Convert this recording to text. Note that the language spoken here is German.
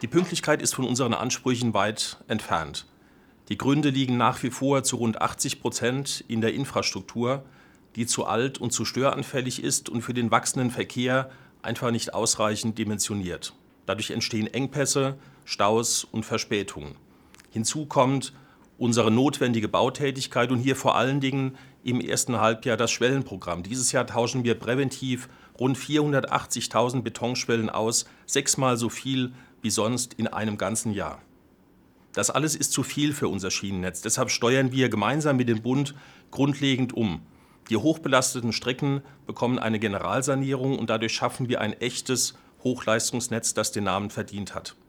Die Pünktlichkeit ist von unseren Ansprüchen weit entfernt. Die Gründe liegen nach wie vor zu rund 80% in der Infrastruktur, die zu alt und zu störanfällig ist und für den wachsenden Verkehr einfach nicht ausreichend dimensioniert. Dadurch entstehen Engpässe, Staus und Verspätungen. Hinzu kommt unsere notwendige Bautätigkeit und hier vor allen Dingen im ersten Halbjahr das Schwellenprogramm. Dieses Jahr tauschen wir präventiv rund 480.000 Betonschwellen aus, 6-mal so viel wie sonst in einem ganzen Jahr. Das alles ist zu viel für unser Schienennetz. Deshalb steuern wir gemeinsam mit dem Bund grundlegend um. Die hochbelasteten Strecken bekommen eine Generalsanierung und dadurch schaffen wir ein echtes Hochleistungsnetz, das den Namen verdient hat.